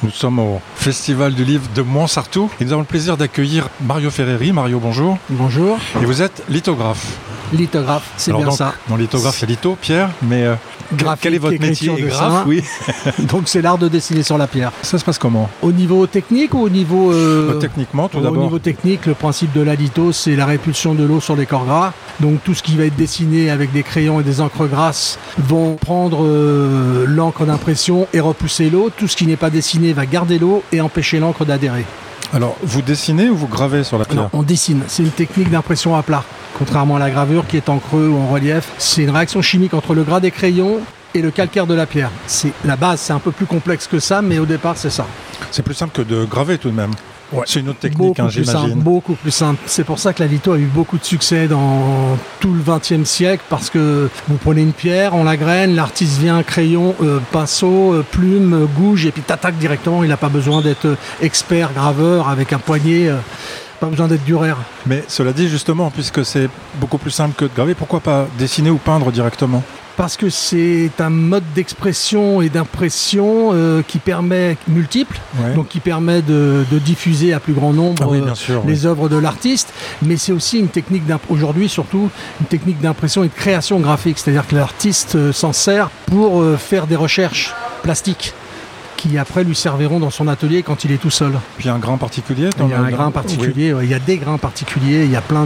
Nous sommes au Festival du livre de Montsartou et nous avons le plaisir d'accueillir Mario Ferreri. Mario, bonjour. Bonjour. Et vous êtes lithographe. Lithographe, c'est alors bien donc, ça. Dans lithographe, c'est litho, Pierre, mais quel est votre métier? Graphe, oui. Donc c'est l'art de dessiner sur la pierre. Ça se passe comment? Au niveau technique ou au niveau... Techniquement, tout d'abord. Au niveau technique, le principe de la litho, c'est la répulsion de l'eau sur les corps gras. Donc tout ce qui va être dessiné avec des crayons et des encres grasses vont prendre l'encre d'impression et repousser l'eau. Tout ce qui n'est pas dessiné va garder l'eau et empêcher l'encre d'adhérer. Alors, vous dessinez ou vous gravez sur la pierre? Non, on dessine. C'est une technique d'impression à plat. Contrairement à la gravure qui est en creux ou en relief, c'est une réaction chimique entre le gras des crayons et le calcaire de la pierre. C'est la base, c'est un peu plus complexe que ça, mais au départ, c'est ça. C'est plus simple que de graver tout de même. Ouais. C'est une autre technique, j'imagine. Beaucoup plus simple. C'est pour ça que la litho a eu beaucoup de succès dans tout le XXe siècle, parce que vous prenez une pierre, on la graine, l'artiste vient, crayon, pinceau, plume, gouge, et puis t'attaques directement. Il n'a pas besoin d'être expert graveur avec un poignet. Pas besoin d'être duraire. Mais cela dit, justement, puisque c'est beaucoup plus simple que de graver, pourquoi pas dessiner ou peindre directement? Parce que c'est un mode d'expression et d'impression qui permet multiple, ouais. Donc qui permet de diffuser à plus grand nombre les œuvres de l'artiste, mais c'est aussi une technique aujourd'hui surtout une technique d'impression et de création graphique, c'est-à-dire que l'artiste s'en sert pour faire des recherches plastiques qui après lui serviront dans son atelier quand il est tout seul. Puis il y a un grain particulier? Il y a un grain particulier, oui. Il y a des grains particuliers, il y a plein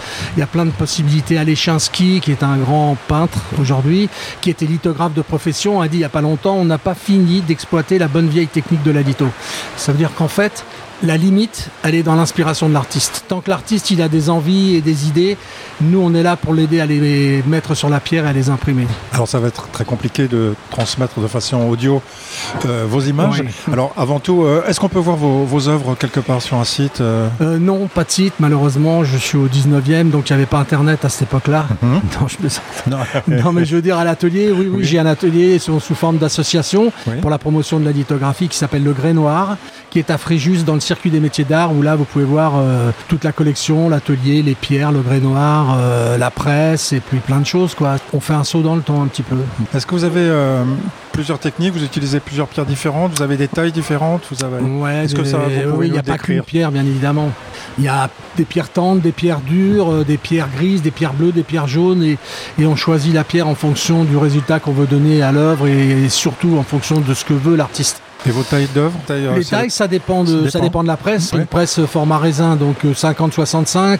de possibilités. Alechinsky, qui est un grand peintre aujourd'hui, qui était lithographe de profession, a dit il n'y a pas longtemps, on n'a pas fini d'exploiter la bonne vieille technique de la litho. Ça veut dire qu'en fait, la limite, elle est dans l'inspiration de l'artiste. Tant que l'artiste, il a des envies et des idées, nous, on est là pour l'aider à les mettre sur la pierre et à les imprimer. Alors, ça va être très compliqué de transmettre de façon audio vos images. Oui. Alors, avant tout, est-ce qu'on peut voir vos œuvres quelque part sur un site? Non, pas de site, malheureusement. Je suis au 19e, donc il n'y avait pas Internet à cette époque-là. Non, mais je veux dire, à l'atelier, oui. J'ai un atelier sous forme d'association pour la promotion de la lithographie qui s'appelle Le Grès Noir, qui est à Fréjus dans le circuit des métiers d'art, où là vous pouvez voir toute la collection, l'atelier, les pierres, le grès noir, la presse et puis plein de choses, quoi. On fait un saut dans le temps un petit peu. Est-ce que vous avez plusieurs techniques? Vous utilisez plusieurs pierres différentes? Vous avez des tailles différentes? Oui, il n'y a pas qu'une pierre, bien évidemment. Il y a des pierres tendres, des pierres dures, des pierres grises, des pierres bleues, des pierres jaunes, et on choisit la pierre en fonction du résultat qu'on veut donner à l'œuvre et surtout en fonction de ce que veut l'artiste. Et vos tailles d'œuvre? Les tailles, ça dépend de la presse. Une presse format raisin, donc 50-65,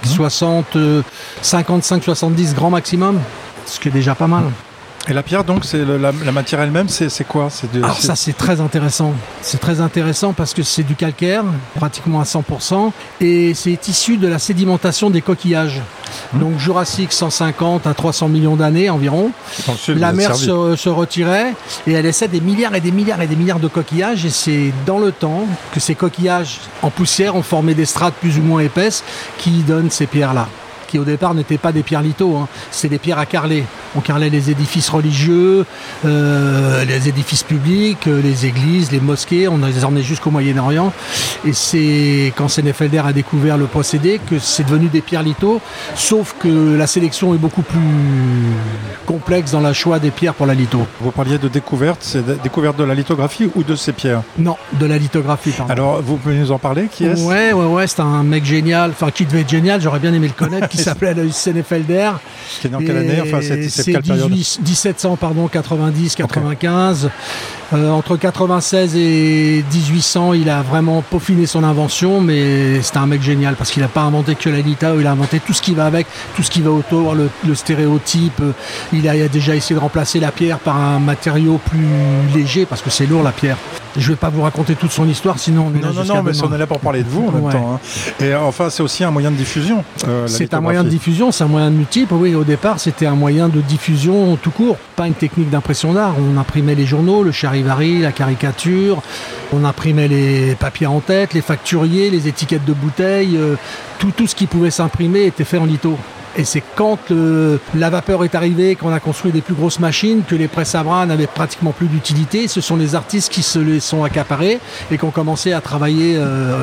55-70 grand maximum, ce qui est déjà pas mal. Et la pierre, donc, c'est la matière elle-même, c'est quoi? Alors ça, c'est très intéressant. C'est très intéressant parce que c'est du calcaire, pratiquement à 100%, et c'est issu de la sédimentation des coquillages. Donc Jurassique, 150 à 300 millions d'années environ. La mer se retirait et elle laissait des milliards et des milliards et des milliards de coquillages, et c'est dans le temps que ces coquillages en poussière ont formé des strates plus ou moins épaisses qui donnent ces pierres-là, qui au départ n'étaient pas des pierres litho, c'est des pierres à carreler. On carrelait les édifices religieux, les édifices publics, les églises, les mosquées, on les emmenait jusqu'au Moyen-Orient. Et c'est quand Senefelder a découvert le procédé que c'est devenu des pierres litho, sauf que la sélection est beaucoup plus complexe dans le choix des pierres pour la litho. Vous parliez de découverte, c'est découverte de la lithographie ou de ces pierres? Non, de la lithographie, pardon. Alors, vous pouvez nous en parler? Qui est-ce? Ouais, c'est un mec génial, enfin qui devait être génial, j'aurais bien aimé le connaître, qui s'appelait Alois Senefelder. Qui est dans quelle année? Enfin, c'est 1700, 90, 95. Okay. Entre 96 et 1800, il a vraiment peaufiné son invention, mais c'était un mec génial parce qu'il n'a pas inventé que la litho, il a inventé tout ce qui va avec, tout ce qui va autour, le stéréotype. Il a déjà essayé de remplacer la pierre par un matériau plus léger parce que c'est lourd la pierre. Je ne vais pas vous raconter toute son histoire, sinon on est là Non, mais on est là pour parler de vous en même temps. Et enfin, c'est aussi un moyen de diffusion. C'est un moyen de diffusion, c'est un moyen de multiple. Oui, au départ, c'était un moyen de diffusion tout court, pas une technique d'impression d'art. On imprimait les journaux, le charivari, la caricature, on imprimait les papiers en tête, les facturiers, les étiquettes de bouteilles, tout ce qui pouvait s'imprimer était fait en litho. Et c'est quand la vapeur est arrivée, qu'on a construit des plus grosses machines, que les presses à bras n'avaient pratiquement plus d'utilité. Ce sont les artistes qui se les sont accaparés et qui ont commencé à travailler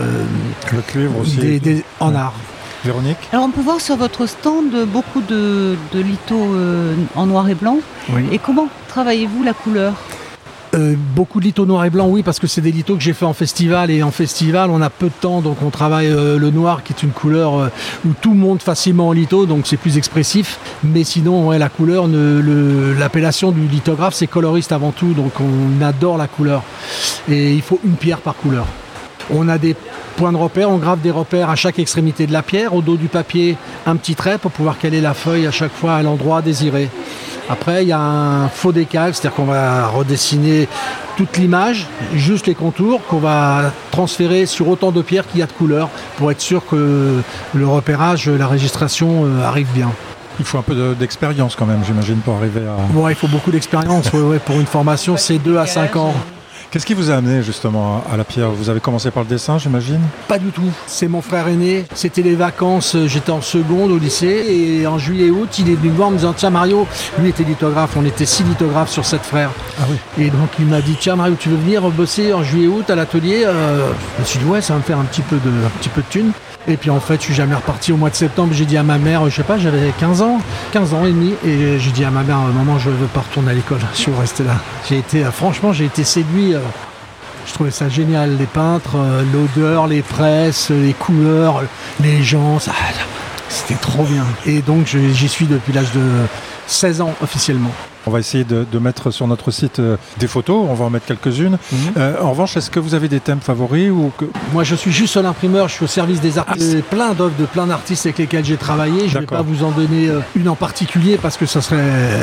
le cuivre aussi, en art. Véronique? Alors on peut voir sur votre stand beaucoup de litho en noir et blanc. Oui. Et comment travaillez-vous la couleur? Beaucoup de lithos noir et blanc, oui, parce que c'est des lithos que j'ai fait en festival, et en festival on a peu de temps, donc on travaille le noir qui est une couleur où tout monte facilement en litho, donc c'est plus expressif. Mais sinon, ouais, la couleur, l'appellation du lithographe, c'est coloriste avant tout, donc on adore la couleur. Et il faut une pierre par couleur. On a des points de repère, on grave des repères à chaque extrémité de la pierre, au dos du papier, un petit trait pour pouvoir caler la feuille à chaque fois à l'endroit désiré. Après, il y a un faux décalque, c'est-à-dire qu'on va redessiner toute l'image, juste les contours, qu'on va transférer sur autant de pierres qu'il y a de couleurs, pour être sûr que le repérage, la registration arrive bien. Il faut un peu d'expérience quand même, j'imagine, pour arriver à... Ouais, il faut beaucoup d'expérience. Ouais, pour une formation, c'est 2 à 5 ans. Qu'est-ce qui vous a amené justement à la pierre? Vous avez commencé par le dessin, j'imagine? Pas du tout. C'est mon frère aîné. C'était les vacances, j'étais en seconde au lycée, et en juillet-août, il est venu me voir en me disant: tiens Mario, lui était lithographe, on était 6 lithographes sur 7 frères. Ah oui. Et donc il m'a dit: tiens Mario, tu veux venir bosser en juillet-août à l'atelier? Je me suis dit ouais, ça va me faire un petit peu de thunes. Et puis en fait, je suis jamais reparti. Au mois de septembre, j'ai dit à ma mère, je sais pas, j'avais 15 ans et demi, et j'ai dit à ma mère: maman, je veux pas retourner à l'école, je veux rester là. Franchement, j'ai été séduit. Je trouvais ça génial, les peintres, l'odeur, les presses, les couleurs, les gens, c'était trop bien. Et donc j'y suis depuis l'âge de 16 ans officiellement. On va essayer de mettre sur notre site des photos, on va en mettre quelques-unes. En revanche, est-ce que vous avez des thèmes favoris Moi, je suis juste seul imprimeur, je suis au service des artistes. Plein d'œuvres de plein d'artistes avec lesquels j'ai travaillé. Je ne vais pas vous en donner une en particulier parce que ça serait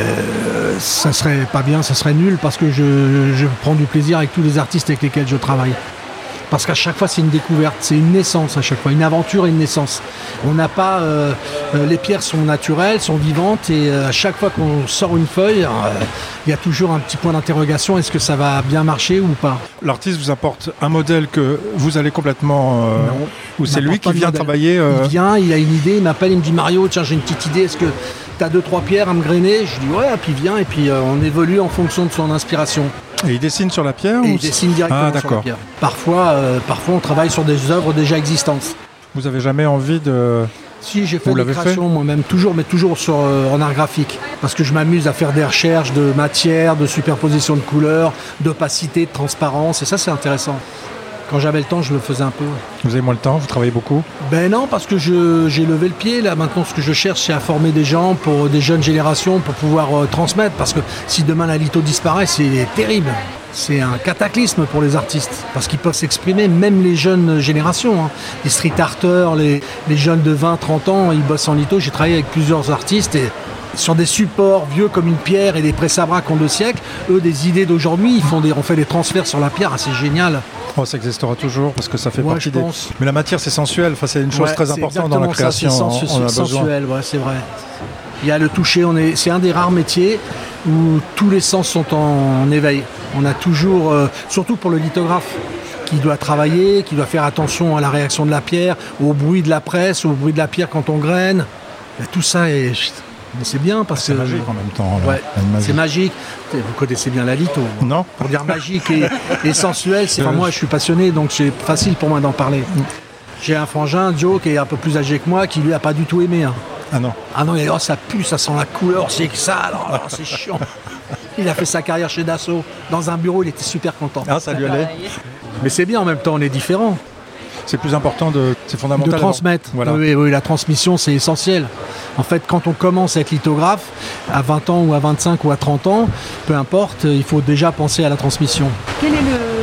pas bien, ça serait nul, parce que je prends du plaisir avec tous les artistes avec lesquels je travaille. Parce qu'à chaque fois, c'est une découverte, c'est une naissance à chaque fois, une aventure et une naissance. On n'a pas... les pierres sont naturelles, sont vivantes, et à chaque fois qu'on sort une feuille, il y a toujours un petit point d'interrogation: est-ce que ça va bien marcher ou pas? L'artiste vous apporte un modèle que vous allez complètement... Non, ou c'est lui qui vient travailler Il vient, il a une idée, il m'appelle, il me dit: Mario, tiens, j'ai une petite idée, est-ce que tu as 2-3 pierres à me grainer? Je dis ouais, puis il vient, et puis on évolue en fonction de son inspiration. Et il dessine sur la pierre? Il dessine directement sur la pierre. Parfois, on travaille sur des œuvres déjà existantes. Vous avez jamais envie de... Si, j'ai fait des créations moi-même, mais toujours en art graphique. Parce que je m'amuse à faire des recherches de matière, de superposition de couleurs, d'opacité, de transparence, et ça, c'est intéressant. Quand j'avais le temps, je le faisais un peu. Vous avez moins le temps? Vous travaillez beaucoup? Ben non, parce que j'ai levé le pied. Là, maintenant, ce que je cherche, c'est à former des gens pour des jeunes générations, pour pouvoir transmettre. Parce que si demain la litho disparaît, c'est terrible. C'est un cataclysme pour les artistes, parce qu'ils peuvent s'exprimer, même les jeunes générations. Les street arters, les jeunes de 20-30 ans, ils bossent en litho. J'ai travaillé avec plusieurs artistes, et sur des supports vieux comme une pierre et des presse-à-bras qui ont 2 siècles, eux, des idées d'aujourd'hui, on fait des transferts sur la pierre, c'est génial. Oh, ça existera toujours, parce que ça fait partie des... Mais la matière, c'est sensuel, c'est une chose très importante dans la création. C'est sensuel, c'est vrai. Il y a le toucher, c'est un des rares métiers où tous les sens sont en éveil. On a toujours, surtout pour le lithographe, qui doit travailler, qui doit faire attention à la réaction de la pierre, au bruit de la presse, au bruit de la pierre quand on graine. Et tout ça est... Mais c'est bien parce que... C'est magique en même temps. Ouais, c'est magique. Vous connaissez bien la litho. Non. Pour dire magique et sensuel, moi je suis passionné, donc c'est facile pour moi d'en parler. J'ai un frangin, Joe, qui est un peu plus âgé que moi, qui lui a pas du tout aimé. Ah non. Ah non, il a dit: ça pue, ça sent la couleur, c'est que ça, alors c'est chiant. Il a fait sa carrière chez Dassault. Dans un bureau, il était super content. Ah, ça lui allait. Mais c'est bien, en même temps, on est différents. C'est plus important, c'est fondamental. De transmettre. Voilà. Oui, la transmission, c'est essentiel. En fait, quand on commence à être lithographe, à 20 ans ou à 25 ou à 30 ans, peu importe, il faut déjà penser à la transmission. Quel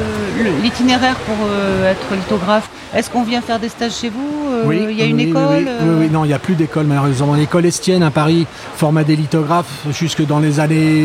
est l'itinéraire pour être lithographe? Est-ce qu'on vient faire des stages chez vous? Oui, il y a une école? Oui, non, il n'y a plus d'école malheureusement. L'école Estienne à Paris formait des lithographes jusque dans les années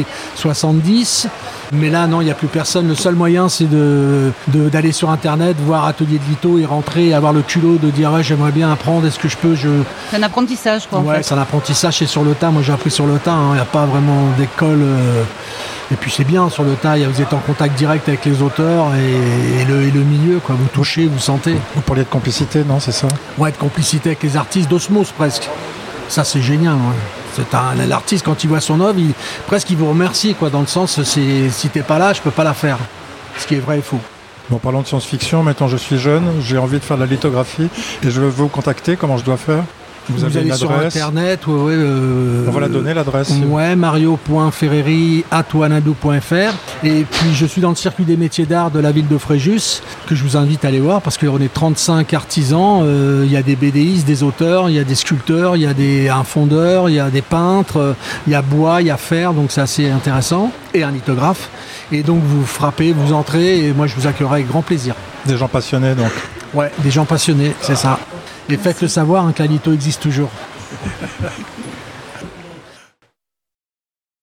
70. Mais là, non, il n'y a plus personne. Le seul moyen, c'est d'aller sur Internet, voir atelier de litho et rentrer, avoir le culot de dire: ouais, j'aimerais bien apprendre, est-ce que je peux C'est un apprentissage, quoi. Ouais, c'est un apprentissage, c'est sur le tas. Moi, j'ai appris sur le tas. Il n'y a pas vraiment d'école. Et puis c'est bien sur le tas, vous êtes en contact direct avec les auteurs et le milieu, quoi. Vous touchez, vous sentez. Vous parliez de complicité, non, c'est ça? Ouais, de complicité avec les artistes, d'osmose presque. Ça, c'est génial. Ouais. L'artiste, quand il voit son œuvre, il vous remercie, quoi, dans le sens, si t'es pas là, je peux pas la faire. Ce qui est vrai et faux. Bon, parlons de science-fiction, maintenant je suis jeune, j'ai envie de faire de la lithographie et je veux vous contacter, comment je dois faire? Vous avez allez une sur adresse? Internet. On va la donner, l'adresse. Ouais, mario.ferreri@wanadoo.fr. Et puis je suis dans le circuit des métiers d'art de la ville de Fréjus, que je vous invite à aller voir parce qu'on est 35 artisans. Il y a des BDistes, des auteurs, il y a des sculpteurs, il y a un fondeur, il y a des peintres, il y a bois, il y a fer, donc c'est assez intéressant. Et un lithographe. Et donc vous frappez, vous entrez et moi je vous accueillerai avec grand plaisir. Des gens passionnés donc. Ouais, des gens passionnés, c'est ça. Et faites le savoir que la litho existe toujours.